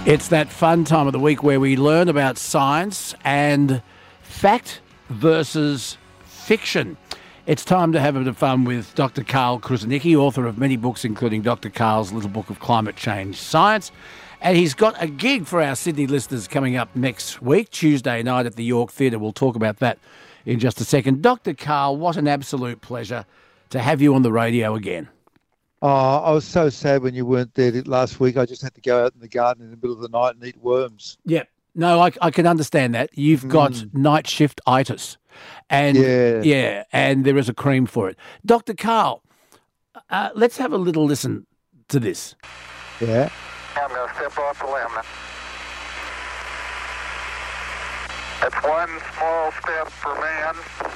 It's that fun time of the week where we learn about science and fact versus fiction. It's time to have a bit of fun with Dr. Karl Kruszenicki, author of many books, including Dr. Karl's Little Book of Climate Change Science. And he's got a gig for our Sydney listeners coming up next week, Tuesday night at the York Theatre. We'll talk about that in just a second. Dr. Karl, what an absolute pleasure to have you on the radio again. Oh, I was so sad when you weren't there last week. I just had to go out in the garden in the middle of the night and eat worms. Yep. No, I can understand that. You've got night shift itis. And yeah, and there is a cream for it. Dr. Karl, let's have a little listen to this. Yeah. I'm going to step off the limb. It's one small step for man,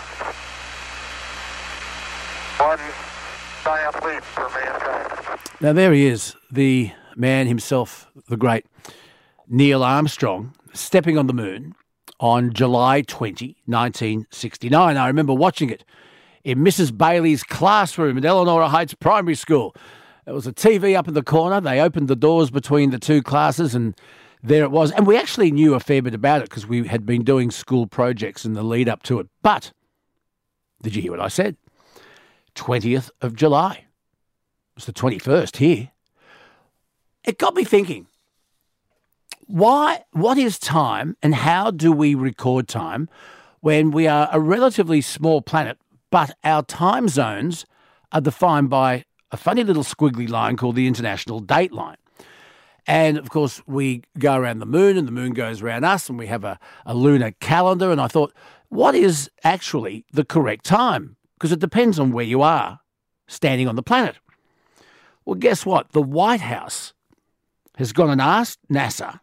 one giant leap for mankind. Now, there he is, the man himself, the great Neil Armstrong, stepping on the moon on July 20, 1969. I remember watching it in Mrs. Bailey's classroom at Eleanor Heights Primary School. There was a TV up in the corner. They opened the doors between the two classes and there it was. And we actually knew a fair bit about it because we had been doing school projects in the lead up to it. But did you hear what I said? 20th of July. It's the 21st here. It got me thinking, what is time and how do we record time when we are a relatively small planet, but our time zones are defined by a funny little squiggly line called the International Date Line? And, of course, we go around the moon and the moon goes around us and we have a lunar calendar. And I thought, what is actually the correct time? Because it depends on where you are standing on the planet. Well, guess what? The White House has gone and asked NASA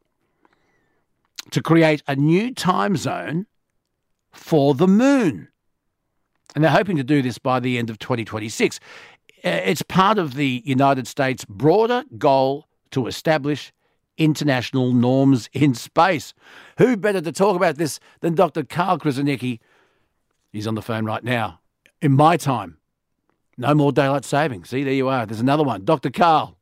to create a new time zone for the moon. And they're hoping to do this by the end of 2026. It's part of the United States' broader goal to establish international norms in space. Who better to talk about this than Dr. Karl Kruszenicki? He's on the phone right now. In my time, no more daylight saving. See, there you are. There's another one. Dr. Karl.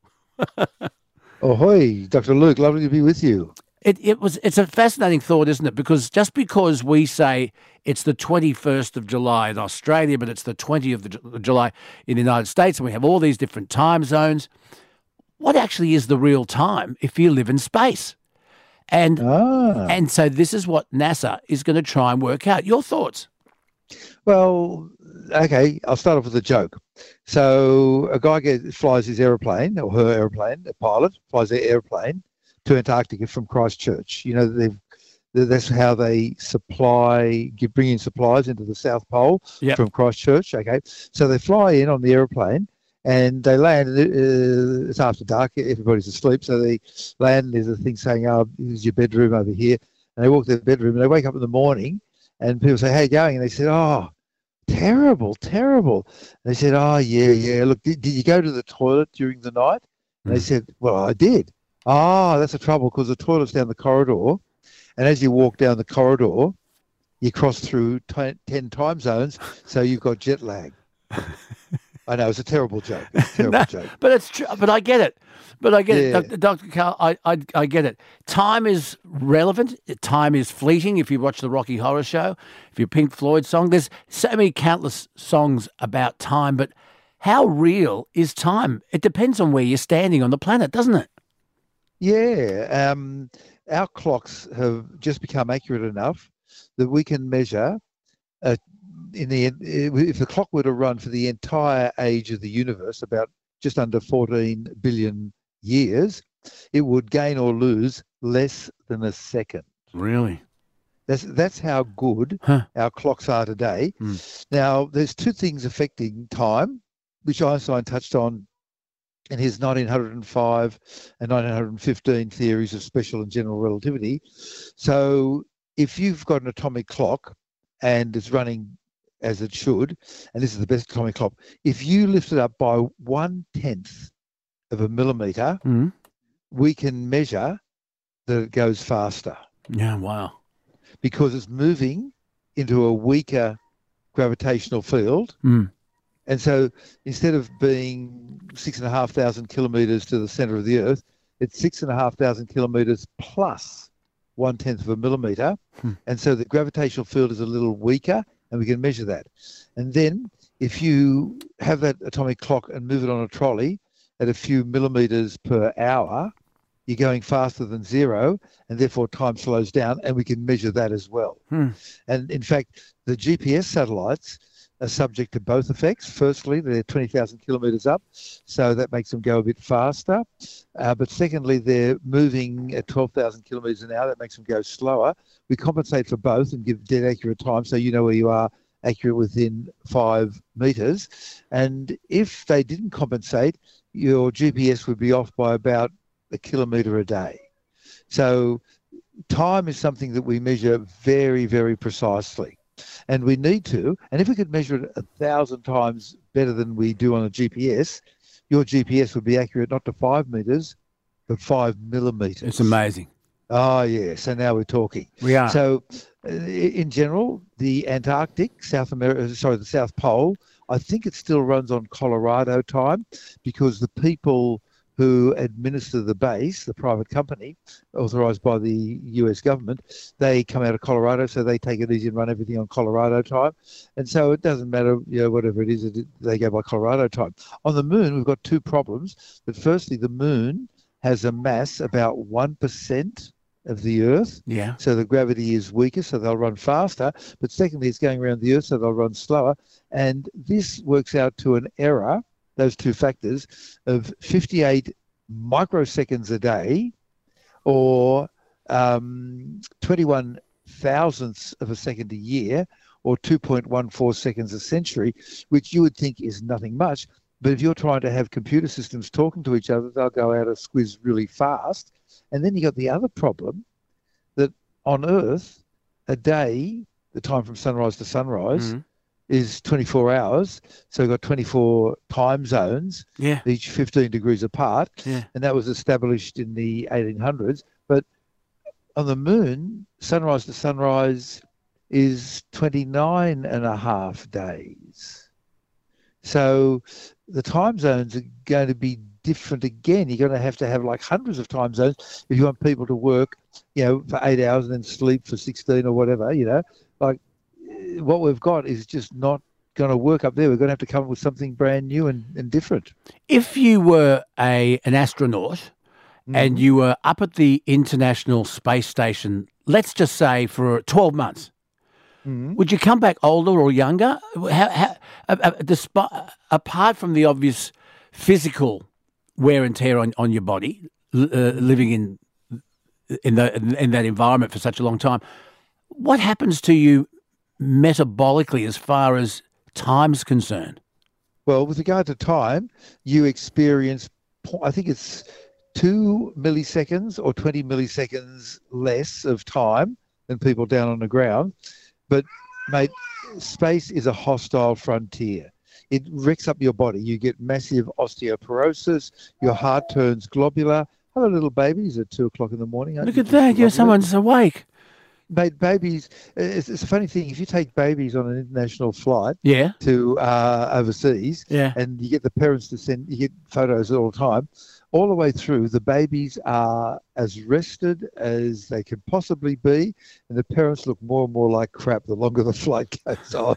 Ahoy, Dr. Luke. Lovely to be with you. It's a fascinating thought, isn't it? Because just because we say it's the 21st of July in Australia, but it's the 20th of July in the United States, and we have all these different time zones, what actually is the real time if you live in space? And so this is what NASA is going to try and work out. Your thoughts? Well, okay, I'll start off with a joke. So a guy flies his aeroplane, or her aeroplane, a pilot, flies their aeroplane to Antarctica from Christchurch. You know, that's how they bring in supplies into the South Pole from Christchurch, okay? So they fly in on the aeroplane and they land, it's after dark, everybody's asleep, so they land and there's a thing saying, oh, here's your bedroom over here. And they walk to the bedroom and they wake up in the morning and people say, how you going? And they said, oh, terrible. And they said, oh, yeah. Look, did you go to the toilet during the night? And they said, well, I did. Oh, that's the trouble because the toilet's down the corridor. And as you walk down the corridor, you cross through 10 time zones, so you've got jet lag. I know, it's a terrible joke. But it's true. But I get it. Dr. Karl, I get it. Time is relevant. Time is fleeting. If you watch the Rocky Horror Show, if you Pink Floyd song, there's so many countless songs about time. But how real is time? It depends on where you're standing on the planet, doesn't it? Yeah. Our clocks have just become accurate enough that we can measure if the clock were to run for the entire age of the universe, about just under 14 billion years, it would gain or lose less than a second. Really? That's how good our clocks are today. Now, there's two things affecting time, which Einstein touched on in his 1905 and 1915 theories of special and general relativity. So if you've got an atomic clock and it's running as it should, and this is the best atomic clock, if you lift it up by 1/10 of a millimetre, we can measure that it goes faster. Yeah, wow. Because it's moving into a weaker gravitational field. And so instead of being 6,500 kilometres to the centre of the Earth, it's 6,500 kilometres plus 1/10 of a millimetre. And so the gravitational field is a little weaker, and we can measure that. And then if you have that atomic clock and move it on a trolley at a few millimetres per hour, you're going faster than zero, and therefore time slows down, and we can measure that as well. And in fact, the GPS satellites are subject to both effects. Firstly, they're 20,000 kilometres up, so that makes them go a bit faster. But secondly, they're moving at 12,000 kilometres an hour. That makes them go slower. We compensate for both and give dead accurate time, so you know where you are accurate within 5 metres. And if they didn't compensate, your GPS would be off by about a kilometre a day. So time is something that we measure very, very precisely. And we need to, and if we could measure it 1,000 times better than we do on a GPS, your GPS would be accurate not to 5 metres, but 5 millimetres. It's amazing. Oh, yeah. So now we're talking. We are. So in general, the Antarctic, the South Pole, I think it still runs on Colorado time, because the people who administer the base, the private company, authorised by the US government, they come out of Colorado, so they take it easy and run everything on Colorado time. And so it doesn't matter, whatever it is, they go by Colorado time. On the moon, we've got two problems. But firstly, the moon has a mass about 1% of the Earth. Yeah. So the gravity is weaker, so they'll run faster. But secondly, it's going around the Earth, so they'll run slower. And this works out to an error, those two factors, of 58 microseconds a day, or 21 thousandths of a second a year, or 2.14 seconds a century, which you would think is nothing much. But if you're trying to have computer systems talking to each other, they'll go out of squiz really fast. And then you got the other problem that on Earth, a day, the time from sunrise to sunrise, is 24 hours. So we've got 24 time zones, each 15 degrees apart. Yeah. And that was established in the 1800s. But on the moon, sunrise to sunrise is 29 and a half days. So the time zones are going to be different again. You're going to have like hundreds of time zones if you want people to work, for 8 hours and then sleep for 16 or whatever, Like, what we've got is just not going to work up there. We're going to have to come up with something brand new and different. If you were an astronaut and you were up at the International Space Station, let's just say for 12 months, would you come back older or younger? Apart from the obvious physical wear and tear on your body, living in that environment for such a long time, what happens to you metabolically as far as time's concerned? Well, with regard to time, you experience, I think it's 2 milliseconds or 20 milliseconds less of time than people down on the ground. But, mate, space is a hostile frontier. It wrecks up your body. You get massive osteoporosis. Your heart turns globular. Hello, little babies at 2 o'clock in the morning. Look at that. Someone's awake. Mate, babies, it's a funny thing. If you take babies on an international flight to overseas, and you get the parents to you get photos all the time, all the way through, the babies are as rested as they can possibly be, and the parents look more and more like crap the longer the flight goes on.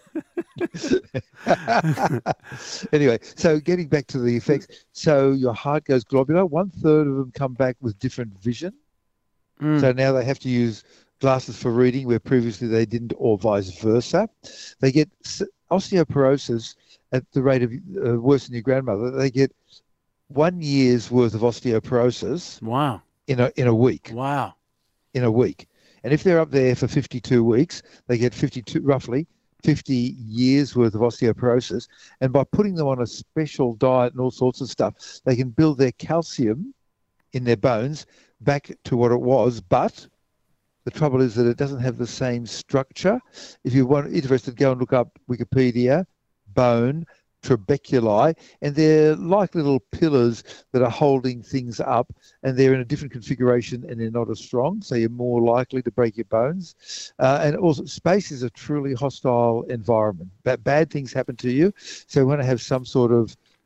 Anyway, so getting back to the effects, so your heart goes globular. 1/3 of them come back with different vision. So now they have to use glasses for reading where previously they didn't, or vice versa. They get osteoporosis at the rate of worse than your grandmother. They get 1 year's worth of osteoporosis. Wow. In a week. Wow. In a week. And if they're up there for 52 weeks, they get roughly 50 years worth of osteoporosis. And by putting them on a special diet and all sorts of stuff, they can build their calcium in their bones back to what it was. But the trouble is that it doesn't have the same structure. If you're interested, go and look up Wikipedia, bone, trabeculi, and they're like little pillars that are holding things up, and they're in a different configuration and they're not as strong, so you're more likely to break your bones. And also, space is a truly hostile environment. Bad things happen to you, so we want to have some sort of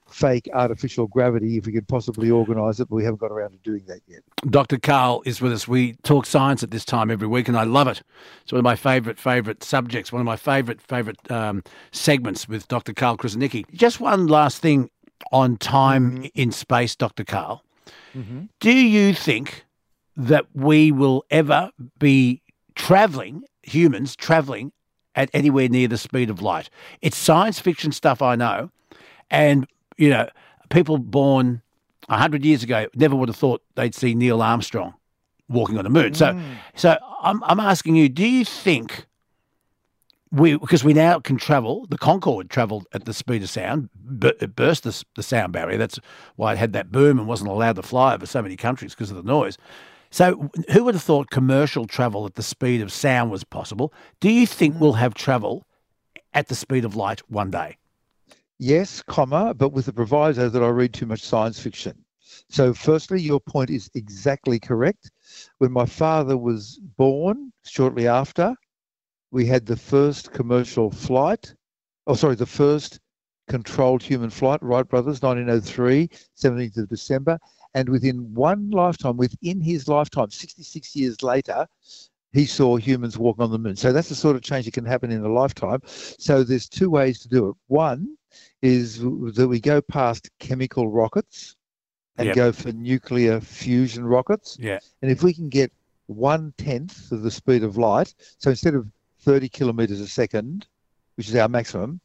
fake artificial gravity if we could possibly organise it, but we haven't got around to doing that yet. Dr. Karl is with us. We talk science at this time every week, and I love it. It's one of my favourite subjects, one of my favourite segments with Dr. Karl Kruszenicki. Just one last thing on time in space, Dr. Karl. Mm-hmm. Do you think that we will ever be humans travelling at anywhere near the speed of light? It's science fiction stuff, I know, and people born 100 years ago never would have thought they'd see Neil Armstrong walking on the moon. So I'm asking you, do you think because we now can travel, the Concorde travelled at the speed of sound, but it burst the sound barrier. That's why it had that boom and wasn't allowed to fly over so many countries because of the noise. So who would have thought commercial travel at the speed of sound was possible? Do you think we'll have travel at the speed of light one day? Yes, but with the proviso that I read too much science fiction. So firstly, your point is exactly correct. When my father was born, shortly after, we had the first commercial flight. The first controlled human flight, Wright brothers, 1903, 17th of December. And within his lifetime, 66 years later, he saw humans walking on the moon. So that's the sort of change that can happen in a lifetime. So there's two ways to do it. One is that we go past chemical rockets and go for nuclear fusion rockets. Yeah. And if we can get 1/10 of the speed of light, so instead of 30 kilometres a second, which is our maximum,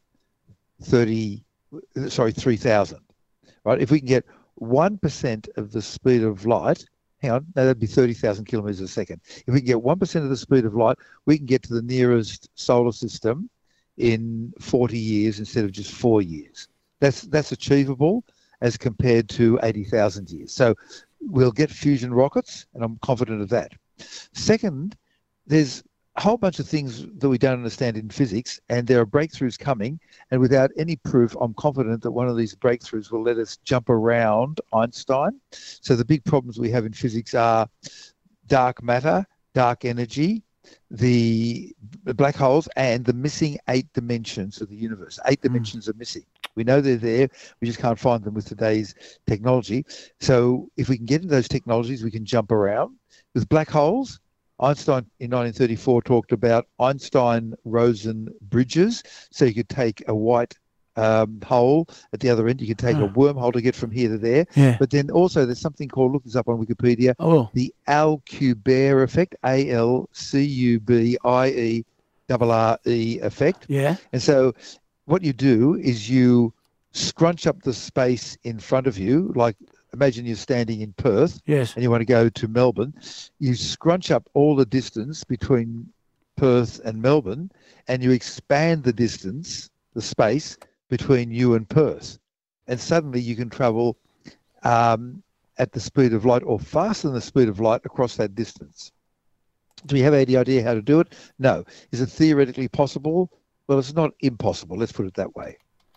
3,000, right? If we can get 1% of the speed of light, that'd be 30,000 kilometres a second. If we can get 1% of the speed of light, we can get to the nearest solar system in 40 years instead of just 4 years. That's achievable as compared to 80,000 years. So we'll get fusion rockets, and I'm confident of that. Second, there's a whole bunch of things that we don't understand in physics, and there are breakthroughs coming, and without any proof, I'm confident that one of these breakthroughs will let us jump around Einstein. So the big problems we have in physics are dark matter, dark energy, the black holes, and the missing 8 dimensions of the universe. 8 dimensions are missing. We know they're there, we just can't find them with today's technology. So if we can get into those technologies, we can jump around. With black holes, Einstein in 1934 talked about Einstein-Rosen bridges. So you could take a white hole at the other end. You could take a wormhole to get from here to there. Yeah. But then also there's something called, look this up on Wikipedia, the Alcubierre effect, Alcubierre effect. Yeah. And so what you do is you scrunch up the space in front of you, like imagine you're standing in Perth, yes, and you want to go to Melbourne. You scrunch up all the distance between Perth and Melbourne, and you expand the distance, the space between you and Perth. And suddenly you can travel at the speed of light or faster than the speed of light across that distance. Do we have any idea how to do it? No. Is it theoretically possible? Well, it's not impossible. Let's put it that way.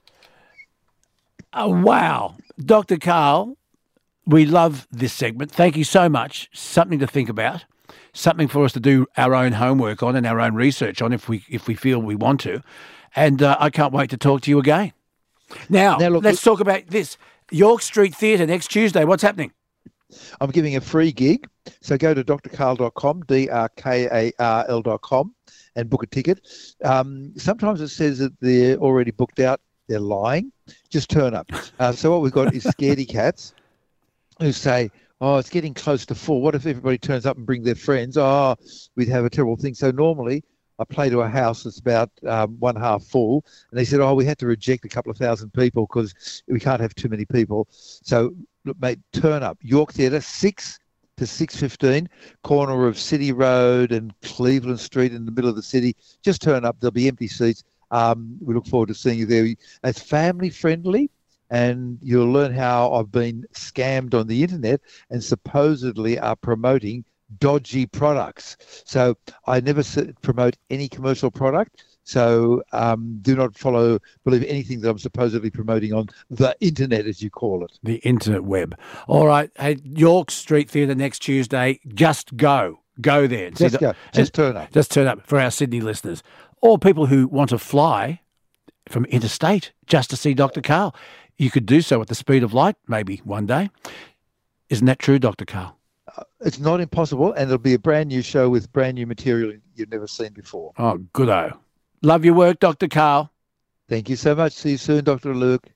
Wow. Dr. Karl, we love this segment. Thank you so much. Something to think about, something for us to do our own homework on and our own research on if we feel we want to. And I can't wait to talk to you again. Now look, let's talk about this. York Street Theatre next Tuesday. What's happening? I'm giving a free gig. So go to drkarl.com, drkarl.com, and book a ticket. Sometimes it says that they're already booked out. They're lying. Just turn up. So what we've got is scaredy cats who say, oh, it's getting close to full. What if everybody turns up and bring their friends? Oh, we'd have a terrible thing. So normally I play to a house that's about one half full. And they said, oh, we had to reject a couple of thousand people because we can't have too many people. So, look, mate, turn up. York Theatre, 6 to 6:15, corner of City Road and Cleveland Street in the middle of the city. Just turn up. There'll be empty seats. We look forward to seeing you there. It's family friendly, and you'll learn how I've been scammed on the internet and supposedly are promoting dodgy products. So I never promote any commercial product. So do not believe anything that I'm supposedly promoting on the internet, as you call it. The internet web. All right. Hey, York Street Theatre next Tuesday. Just go. Go there. Just go. Just turn up. Just turn up for our Sydney listeners. Or people who want to fly from interstate just to see Dr. Karl. you could do so at the speed of light, maybe one day. Isn't that true, Dr. Karl? It's not impossible, and it'll be a brand new show with brand new material you've never seen before. Oh, good-o. Love your work, Dr. Karl. Thank you so much. See you soon, Dr. Luke.